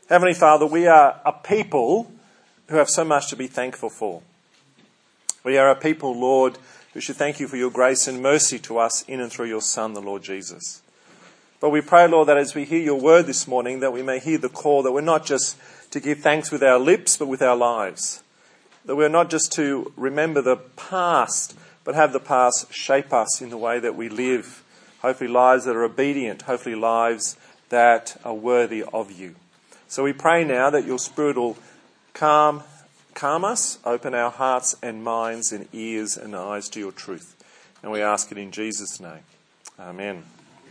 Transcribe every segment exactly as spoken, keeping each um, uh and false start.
Heavenly Father, we are a people who have so much to be thankful for. We are a people, Lord, who should thank you for your grace and mercy to us in and through your Son, the Lord Jesus. But we pray, Lord, that as we hear your word this morning, that we may hear the call that we're not just to give thanks with our lips, but with our lives. That we're not just to remember the past, but have the past shape us in the way that we live. Hopefully lives that are obedient, hopefully lives that are worthy of you. So we pray now that your Spirit will calm, calm us, open our hearts and minds and ears and eyes to your truth. And we ask it in Jesus' name. Amen.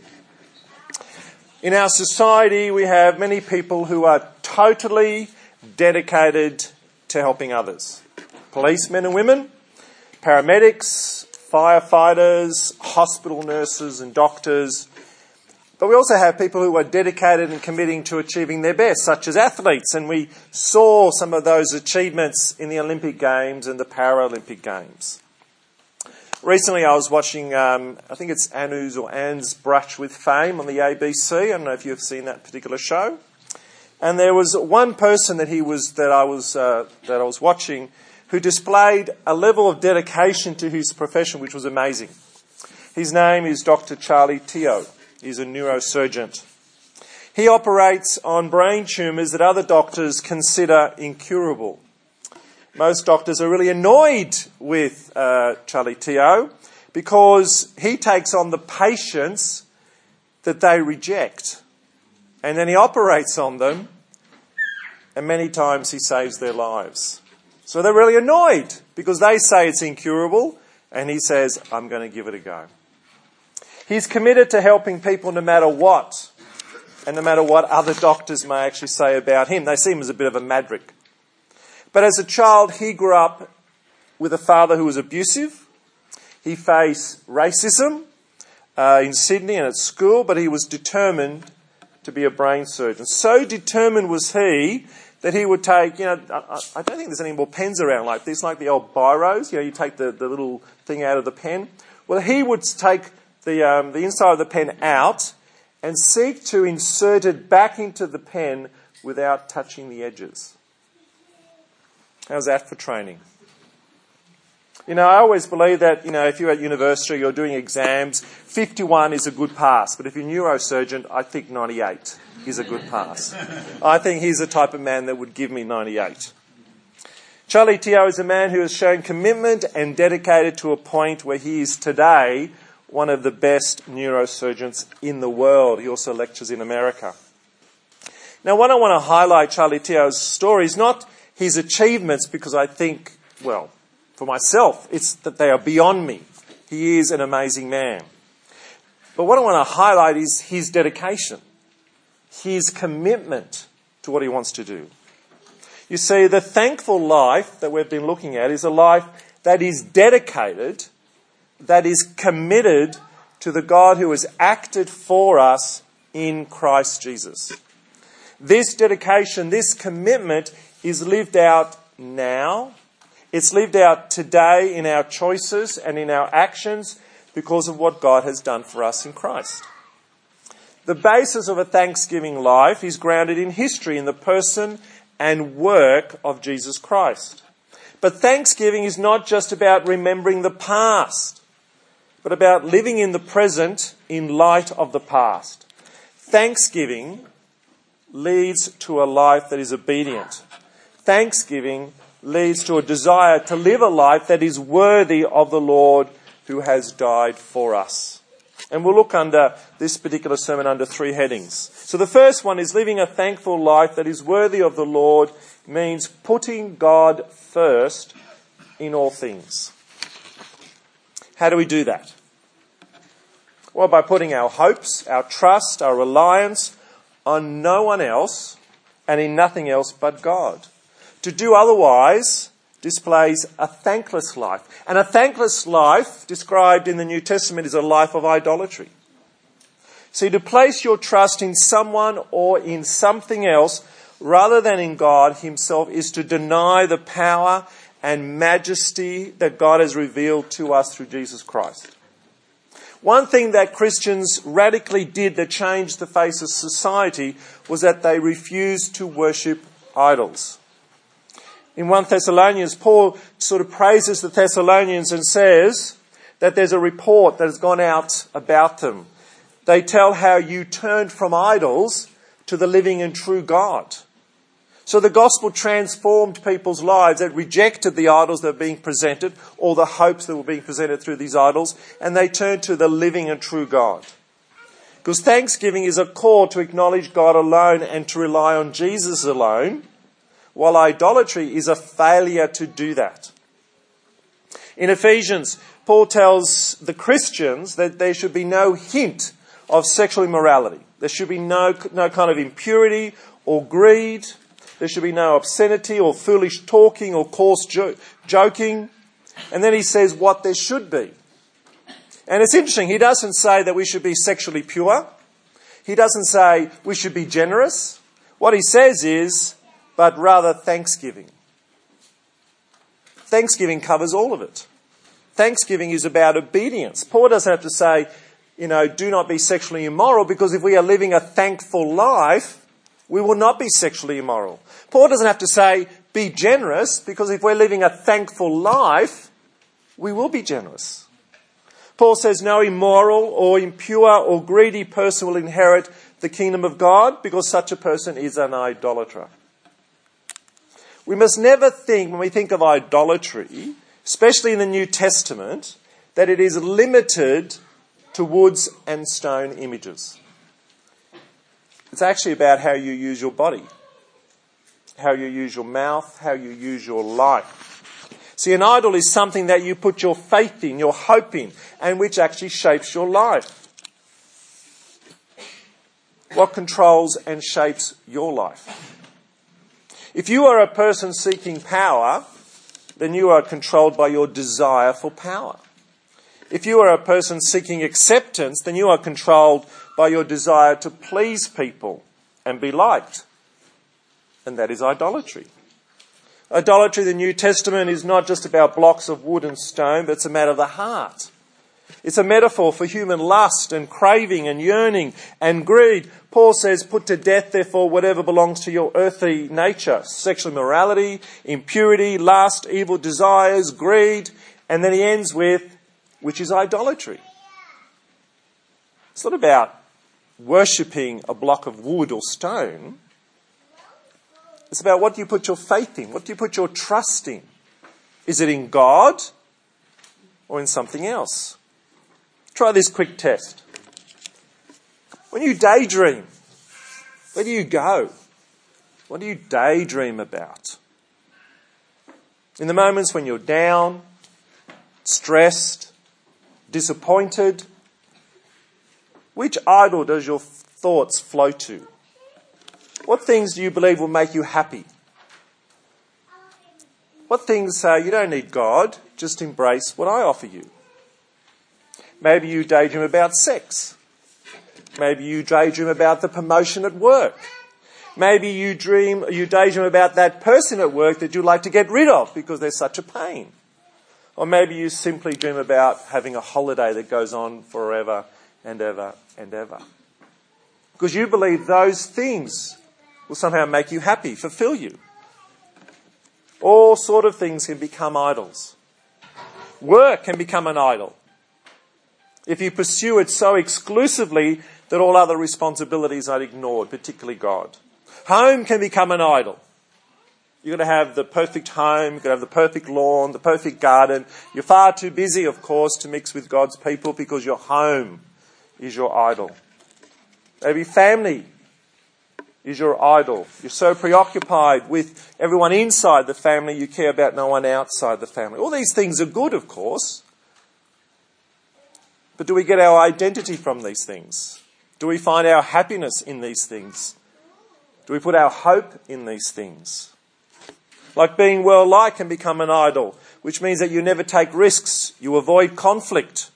In our society, we have many people who are totally dedicated to helping others. Policemen and women, paramedics, firefighters, hospital nurses and doctors. But we also have people who are dedicated and committing to achieving their best, such as athletes. And we saw some of those achievements in the Olympic Games and the Paralympic Games. Recently I was watching, um, I think it's Anu's or Anne's Brush with Fame on the A B C. I don't know if you've seen that particular show. And there was one person that he was, that I was, uh, that I was watching who displayed a level of dedication to his profession which was amazing. His name is Doctor Charlie Teo. He's a neurosurgeon. He operates on brain tumours that other doctors consider incurable. Most doctors are really annoyed with uh, Charlie Teo because he takes on the patients that they reject. And then he operates on them, and many times he saves their lives. So they're really annoyed because they say it's incurable, and he says, I'm going to give it a go. He's committed to helping people no matter what, and no matter what other doctors may actually say about him. They see him as a bit of a maverick. But as a child, he grew up with a father who was abusive. He faced racism uh, in Sydney and at school, but he was determined to be a brain surgeon. So determined was he that he would take, you know, I, I don't think there's any more pens around like this, like the old biros. You know, you take the, the little thing out of the pen. Well, he would take the um, the inside of the pen out and seek to insert it back into the pen without touching the edges. How's that for training? You know, I always believe that, you know, if you're at university, you're doing exams, fifty-one is a good pass. But if you're a neurosurgeon, I think ninety-eight is a good pass. I think he's the type of man that would give me ninety-eight. Charlie Teo is a man who has shown commitment and dedicated to a point where he is today one of the best neurosurgeons in the world. He also lectures in America. Now, what I want to highlight Charlie Teo's story is not his achievements, because I think, well, for myself, it's that they are beyond me. He is an amazing man. But what I want to highlight is his dedication, his commitment to what he wants to do. You see, the thankful life that we've been looking at is a life that is dedicated, that is committed to the God who has acted for us in Christ Jesus. This dedication, this commitment is lived out now. It's lived out today in our choices and in our actions because of what God has done for us in Christ. The basis of a thanksgiving life is grounded in history, in the person and work of Jesus Christ. But thanksgiving is not just about remembering the past, but about living in the present in light of the past. Thanksgiving leads to a life that is obedient. Thanksgiving leads to a desire to live a life that is worthy of the Lord who has died for us. And we'll look under this particular sermon under three headings. So the first one is living a thankful life that is worthy of the Lord means putting God first in all things. How do we do that? Well, by putting our hopes, our trust, our reliance on no one else and in nothing else but God. To do otherwise displays a thankless life. And a thankless life, described in the New Testament, is a life of idolatry. See, to place your trust in someone or in something else rather than in God himself is to deny the power and majesty that God has revealed to us through Jesus Christ. One thing that Christians radically did that changed the face of society was that they refused to worship idols. In First Thessalonians, Paul sort of praises the Thessalonians and says that there's a report that has gone out about them. They tell how you turned from idols to the living and true God. So the gospel transformed people's lives that rejected the idols that were being presented, or the hopes that were being presented through these idols, and they turned to the living and true God. Because thanksgiving is a call to acknowledge God alone and to rely on Jesus alone, while idolatry is a failure to do that. In Ephesians, Paul tells the Christians that there should be no hint of sexual immorality. There should be no, no kind of impurity or greed. There should be no obscenity or foolish talking or coarse jo- joking. And then he says what there should be. And it's interesting, he doesn't say that we should be sexually pure. He doesn't say we should be generous. What he says is, but rather thanksgiving. Thanksgiving covers all of it. Thanksgiving is about obedience. Paul doesn't have to say, you know, do not be sexually immoral, because if we are living a thankful life, we will not be sexually immoral. Paul doesn't have to say, be generous, because if we're living a thankful life, we will be generous. Paul says no immoral or impure or greedy person will inherit the kingdom of God, because such a person is an idolater. We must never think, when we think of idolatry, especially in the New Testament, that it is limited to woods and stone images. It's actually about how you use your body, how you use your mouth, how you use your life. See, an idol is something that you put your faith in, your hope in, and which actually shapes your life. What controls and shapes your life? If you are a person seeking power, then you are controlled by your desire for power. If you are a person seeking acceptance, then you are controlled by your desire to please people and be liked. And that is idolatry. Idolatry in the New Testament is not just about blocks of wood and stone, but it's a matter of the heart. It's a metaphor for human lust and craving and yearning and greed. Paul says, put to death, therefore, whatever belongs to your earthly nature. Sexual immorality, impurity, lust, evil desires, greed. And then he ends with, which is idolatry. It's not about worshipping a block of wood or stone. It's about what do you put your faith in? What do you put your trust in? Is it in God or in something else? Try this quick test. When you daydream, where do you go? What do you daydream about? In the moments when you're down, stressed, disappointed, which idol does your thoughts flow to? What things do you believe will make you happy? What things say, you don't need God, just embrace what I offer you? Maybe you daydream about sex. Maybe you daydream about the promotion at work. Maybe you dream, you daydream about that person at work that you'd like to get rid of because they're such a pain. Or maybe you simply dream about having a holiday that goes on forever and ever and ever. Because you believe those things will somehow make you happy, fulfill you. All sort of things can become idols. Work can become an idol if you pursue it so exclusively that all other responsibilities are ignored, particularly God. Home can become an idol. You've got to have the perfect home, you've got to have the perfect lawn, the perfect garden. You're far too busy, of course, to mix with God's people because your home is your idol. Maybe family is your idol. You're so preoccupied with everyone inside the family, you care about no one outside the family. All these things are good, of course. But do we get our identity from these things? Do we find our happiness in these things? Do we put our hope in these things? Like being well-liked can become an idol, which means that you never take risks. You avoid conflict.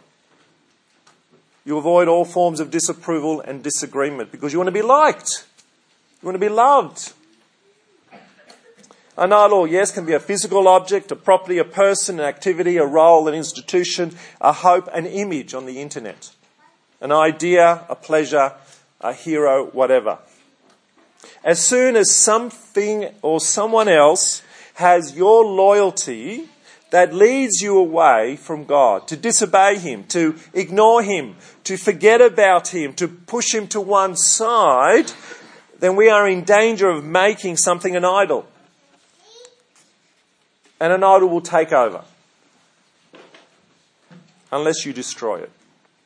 You avoid all forms of disapproval and disagreement because you want to be liked. You want to be loved. An idol, yes, can be a physical object, a property, a person, an activity, a role, an institution, a hope, an image on the internet, an idea, a pleasure, a hero, whatever. As soon as something or someone else has your loyalty, that leads you away from God, to disobey him, to ignore him, to forget about him, to push him to one side, then we are in danger of making something an idol. And an idol will take over unless you destroy it.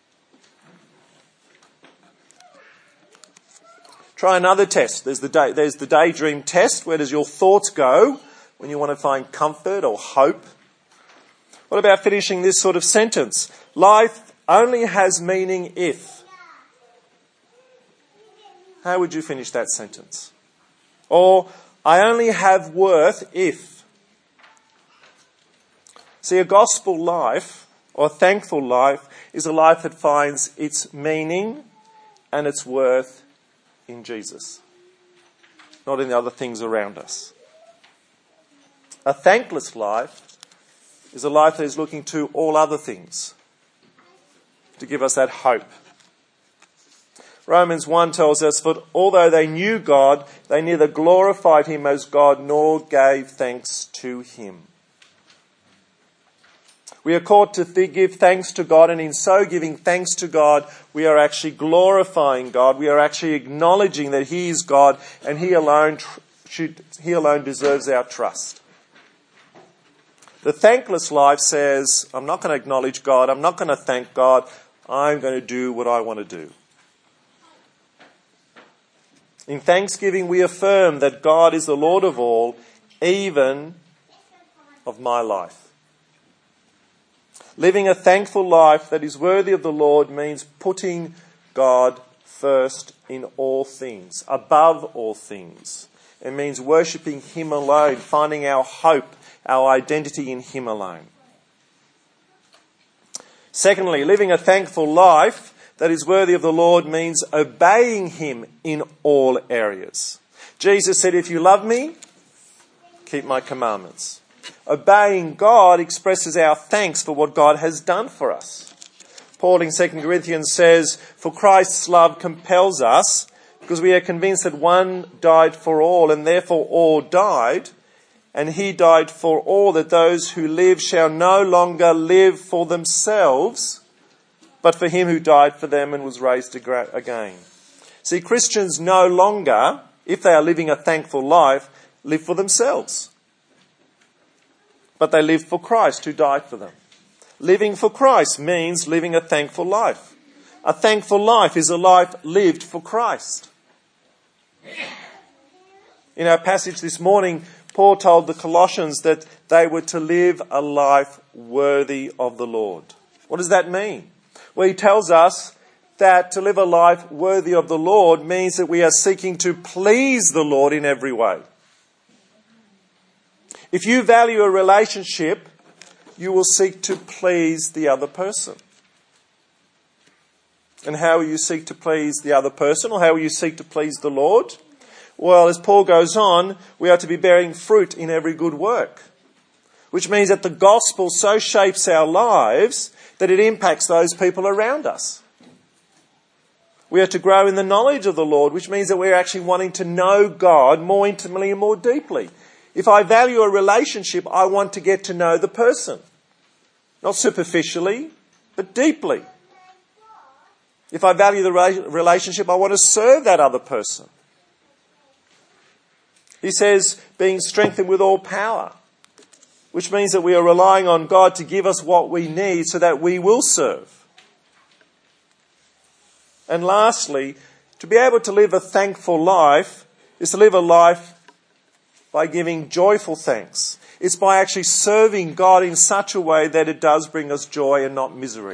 Try another test. There's the day, there's the daydream test. Where does your thoughts go when you want to find comfort or hope? What about finishing this sort of sentence? Life only has meaning if. How would you finish that sentence? Or, I only have worth if. See, a gospel life, or a thankful life, is a life that finds its meaning and its worth in Jesus, not in the other things around us. A thankless life is a life that is looking to all other things to give us that hope. Romans one tells us that although they knew God, they neither glorified him as God nor gave thanks to him. We are called to th- give thanks to God, and in so giving thanks to God, we are actually glorifying God. We are actually acknowledging that he is God and he alone tr- should, he alone deserves our trust. The thankless life says, I'm not going to acknowledge God, I'm not going to thank God, I'm going to do what I want to do. In thanksgiving, we affirm that God is the Lord of all, even of my life. Living a thankful life that is worthy of the Lord means putting God first in all things, above all things. It means worshipping him alone, finding our hope, our identity in him alone. Secondly, living a thankful life that is worthy of the Lord means obeying him in all areas. Jesus said, if you love me, keep my commandments. Obeying God expresses our thanks for what God has done for us. Paul in Second Corinthians says, for Christ's love compels us, because we are convinced that one died for all, and therefore all died, and he died for all, that those who live shall no longer live for themselves, but for him who died for them and was raised again. See, Christians no longer, if they are living a thankful life, live for themselves. But they live for Christ who died for them. Living for Christ means living a thankful life. A thankful life is a life lived for Christ. In our passage this morning, Paul told the Colossians that they were to live a life worthy of the Lord. What does that mean? Well, he tells us that to live a life worthy of the Lord means that we are seeking to please the Lord in every way. If you value a relationship, you will seek to please the other person. And how will you seek to please the other person, or how will you seek to please the Lord? Well, as Paul goes on, we are to be bearing fruit in every good work, which means that the gospel so shapes our lives that it impacts those people around us. We are to grow in the knowledge of the Lord, which means that we're actually wanting to know God more intimately and more deeply. If I value a relationship, I want to get to know the person. Not superficially, but deeply. If I value the relationship, I want to serve that other person. He says, being strengthened with all power, which means that we are relying on God to give us what we need so that we will serve. And lastly, to be able to live a thankful life is to live a life by giving joyful thanks. It's by actually serving God in such a way that it does bring us joy and not misery.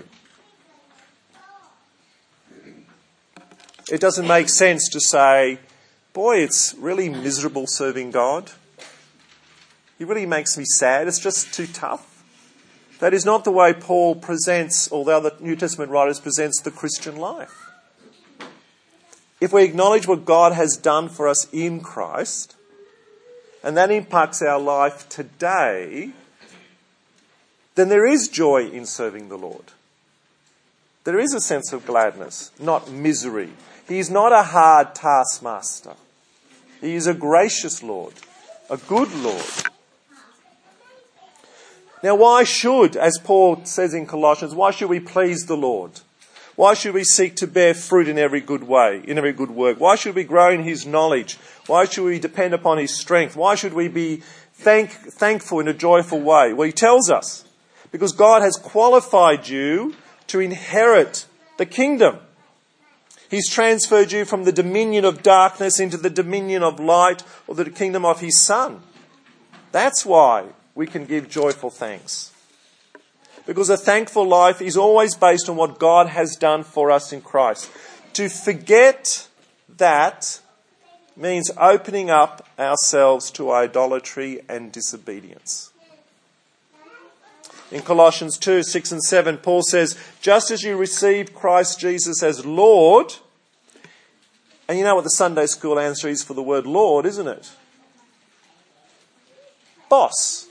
It doesn't make sense to say, boy, it's really miserable serving God. He really makes me sad. It's just too tough. That is not the way Paul presents, or the other New Testament writers presents the Christian life. If we acknowledge what God has done for us in Christ, and that impacts our life today, then there is joy in serving the Lord. There is a sense of gladness, not misery. He is not a hard taskmaster. He is a gracious Lord, a good Lord. Now, why should, as Paul says in Colossians, why should we please the Lord? Why should we seek to bear fruit in every good way, in every good work? Why should we grow in his knowledge? Why should we depend upon his strength? Why should we be thank, thankful in a joyful way? Well, he tells us, because God has qualified you to inherit the kingdom. He's transferred you from the dominion of darkness into the dominion of light, or the kingdom of his Son. That's why we can give joyful thanks. Because a thankful life is always based on what God has done for us in Christ. To forget that means opening up ourselves to idolatry and disobedience. In Colossians two, six and seven, Paul says, just as you received Christ Jesus as Lord, and you know what the Sunday school answer is for the word Lord, isn't it? Boss.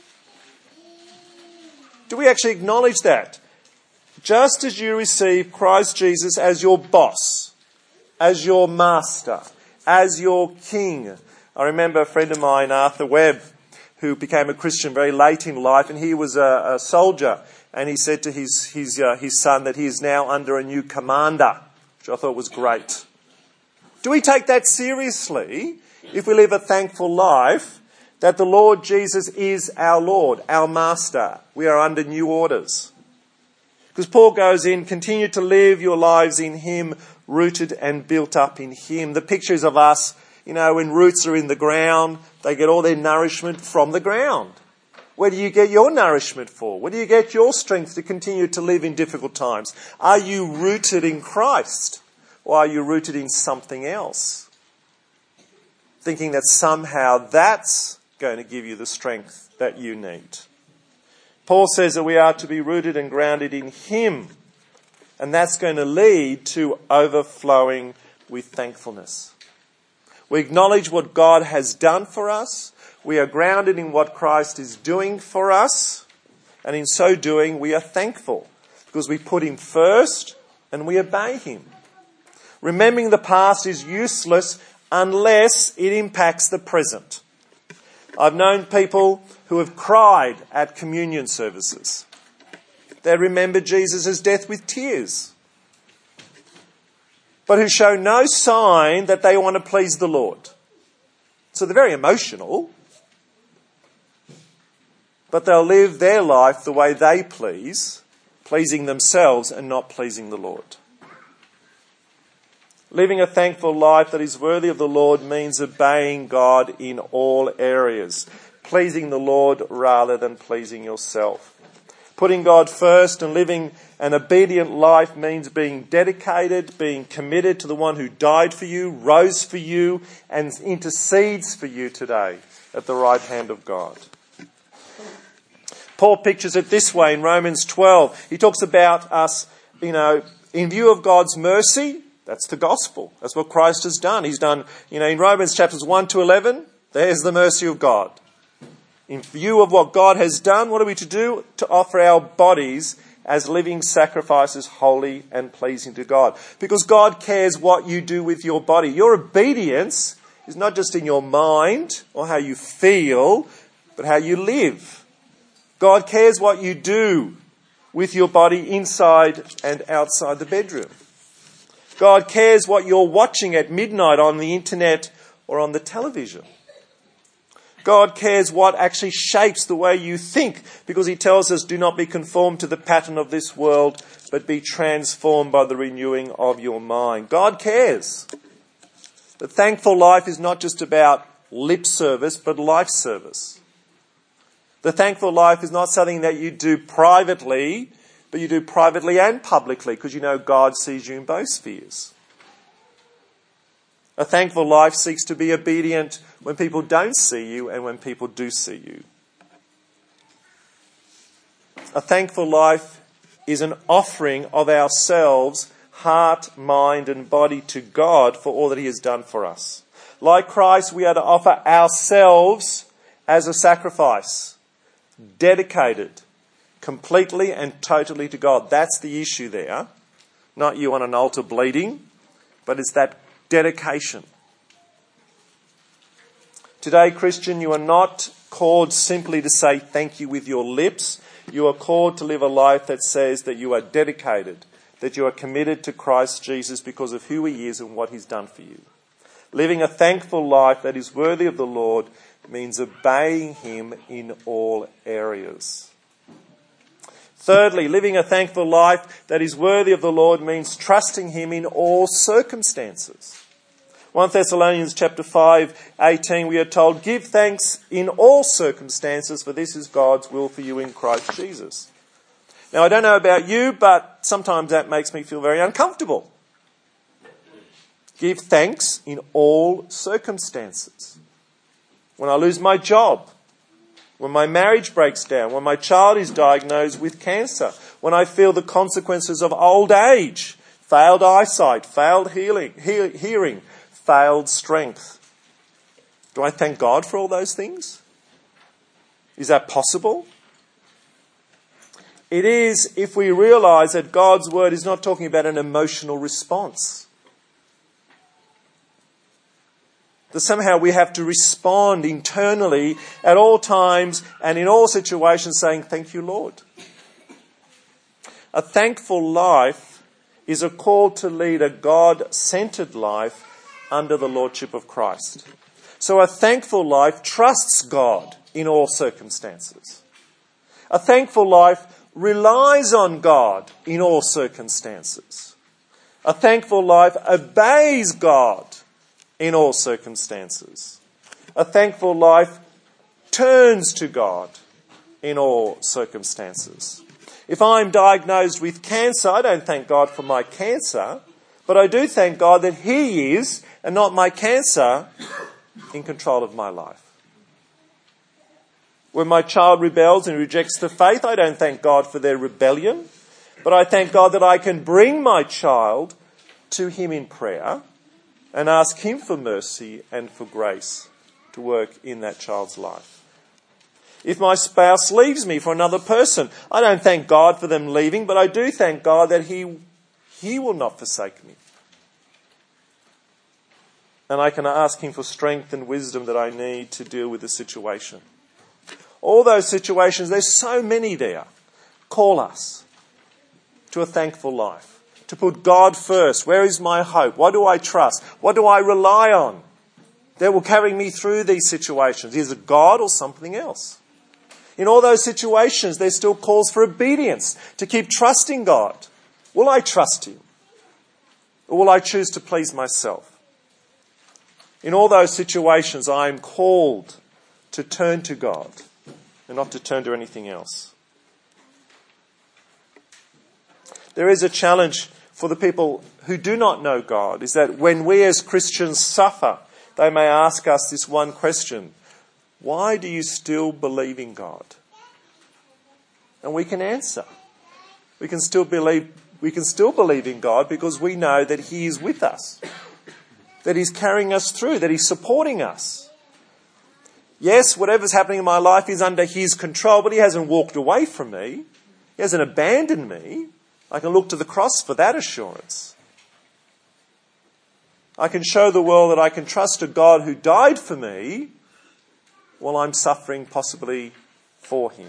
Do we actually acknowledge that? Just as you receive Christ Jesus as your boss, as your master, as your king. I remember a friend of mine, Arthur Webb, who became a Christian very late in life, and he was a, a soldier, and he said to his his uh, his son that he is now under a new commander, which I thought was great. Do we take that seriously if we live a thankful life? That the Lord Jesus is our Lord, our Master. We are under new orders. Because Paul goes in, continue to live your lives in him, rooted and built up in him. The pictures of us, you know, when roots are in the ground, they get all their nourishment from the ground. Where do you get your nourishment for? Where do you get your strength to continue to live in difficult times? Are you rooted in Christ? Or are you rooted in something else? Thinking that somehow that's going to give you the strength that you need. Paul says that we are to be rooted and grounded in him, and that's going to lead to overflowing with thankfulness. We acknowledge what God has done for us. We are grounded in what Christ is doing for us, and in so doing we are thankful because we put him first and we obey him. Remembering the past is useless unless it impacts the present. I've known people who have cried at communion services. They remember Jesus' death with tears, but who show no sign that they want to please the Lord. So they're very emotional, but they'll live their life the way they please, pleasing themselves and not pleasing the Lord. Living a thankful life that is worthy of the Lord means obeying God in all areas, pleasing the Lord rather than pleasing yourself. Putting God first and living an obedient life means being dedicated, being committed to the one who died for you, rose for you, and intercedes for you today at the right hand of God. Paul pictures it this way in Romans twelve. He talks about us, you know, in view of God's mercy. That's the gospel. That's what Christ has done. He's done, you know, in Romans chapters one to eleven, there's the mercy of God. In view of what God has done, what are we to do? To offer our bodies as living sacrifices, holy and pleasing to God. Because God cares what you do with your body. Your obedience is not just in your mind or how you feel, but how you live. God cares what you do with your body inside and outside the bedroom. God cares what you're watching at midnight on the internet or on the television. God cares what actually shapes the way you think, because he tells us, do not be conformed to the pattern of this world, but be transformed by the renewing of your mind. God cares. The thankful life is not just about lip service, but life service. The thankful life is not something that you do privately, but you do privately and publicly, because you know God sees you in both spheres. A thankful life seeks to be obedient when people don't see you and when people do see you. A thankful life is an offering of ourselves, heart, mind and body to God for all that he has done for us. Like Christ, we are to offer ourselves as a sacrifice, dedicated completely and totally to God. That's the issue there. Not you on an altar bleeding, but it's that dedication. Today, Christian, you are not called simply to say thank you with your lips. You are called to live a life that says that you are dedicated, that you are committed to Christ Jesus because of who he is and what he's done for you. Living a thankful life that is worthy of the Lord means obeying him in all areas. Thirdly, living a thankful life that is worthy of the Lord means trusting him in all circumstances. First Thessalonians chapter five, eighteen, we are told, give thanks in all circumstances, for this is God's will for you in Christ Jesus. Now, I don't know about you, but sometimes that makes me feel very uncomfortable. Give thanks in all circumstances. When I lose my job, when my marriage breaks down, when my child is diagnosed with cancer, when I feel the consequences of old age, failed eyesight, failed healing, he- hearing, failed strength. Do I thank God for all those things? Is that possible? It is if we realise that God's word is not talking about an emotional response. That somehow we have to respond internally at all times and in all situations saying, thank you, Lord. A thankful life is a call to lead a God-centred life under the lordship of Christ. So a thankful life trusts God in all circumstances. A thankful life relies on God in all circumstances. A thankful life obeys God in all circumstances. A thankful life turns to God in all circumstances. If I'm diagnosed with cancer, I don't thank God for my cancer, but I do thank God that he is, and not my cancer, in control of my life. When my child rebels and rejects the faith, I don't thank God for their rebellion, but I thank God that I can bring my child to him in prayer and ask him for mercy and for grace to work in that child's life. If my spouse leaves me for another person, I don't thank God for them leaving, but I do thank God that he, he will not forsake me. And I can ask him for strength and wisdom that I need to deal with the situation. All those situations, there's so many there, call us to a thankful life. To put God first. Where is my hope? What do I trust? What do I rely on that will carry me through these situations? Is it God or something else? In all those situations, there's still calls for obedience, to keep trusting God. Will I trust him? Or will I choose to please myself? In all those situations, I am called to turn to God and not to turn to anything else. There is a challenge for the people who do not know God, is that when we as Christians suffer, they may ask us this one question: why do you still believe in God? And we can answer. We can still believe, we can still believe in God because we know that he is with us, that he's carrying us through, that he's supporting us. Yes, whatever's happening in my life is under his control, but he hasn't walked away from me. He hasn't abandoned me. I can look to the cross for that assurance. I can show the world that I can trust a God who died for me while I'm suffering possibly for him.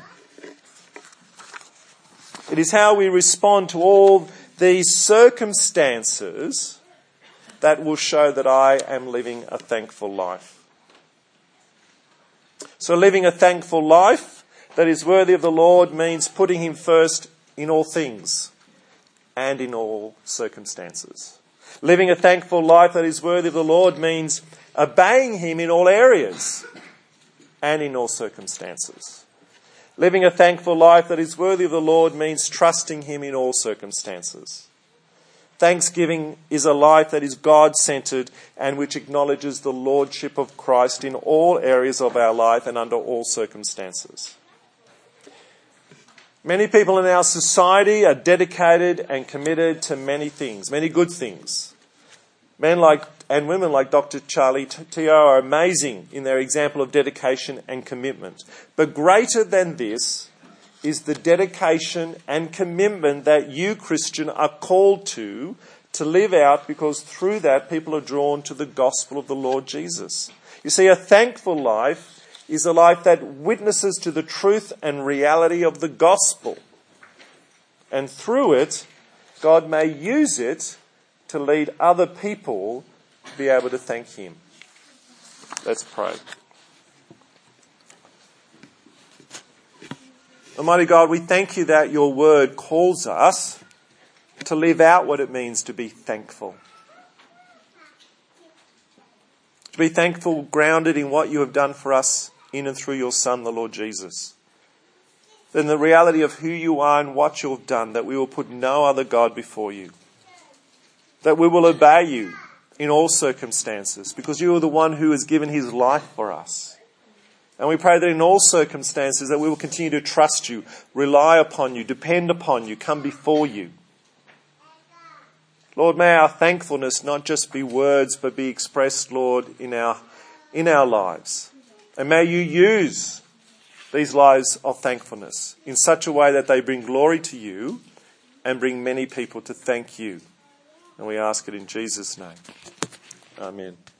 It is how we respond to all these circumstances that will show that I am living a thankful life. So living a thankful life that is worthy of the Lord means putting him first in all things and in all circumstances. Living a thankful life that is worthy of the Lord means obeying him in all areas and in all circumstances. Living a thankful life that is worthy of the Lord means trusting him in all circumstances. Thanksgiving is a life that is God-centred and which acknowledges the lordship of Christ in all areas of our life and under all circumstances. Many people in our society are dedicated and committed to many things, many good things. Men like and women like Doctor Charlie Teo are amazing in their example of dedication and commitment. But greater than this is the dedication and commitment that you, Christian, are called to, to live out, because through that people are drawn to the gospel of the Lord Jesus. You see, a thankful life is a life that witnesses to the truth and reality of the gospel. And through it, God may use it to lead other people to be able to thank him. Let's pray. Almighty God, we thank you that your word calls us to live out what it means to be thankful. To be thankful, grounded in what you have done for us in and through your Son, the Lord Jesus. Then the reality of who you are and what you have done, that we will put no other God before you. That we will obey you in all circumstances, because you are the one who has given his life for us. And we pray that in all circumstances that we will continue to trust you, rely upon you, depend upon you, come before you. Lord, may our thankfulness not just be words, but be expressed, Lord, in our, in our lives. And may you use these lives of thankfulness in such a way that they bring glory to you and bring many people to thank you. And we ask it in Jesus' name. Amen.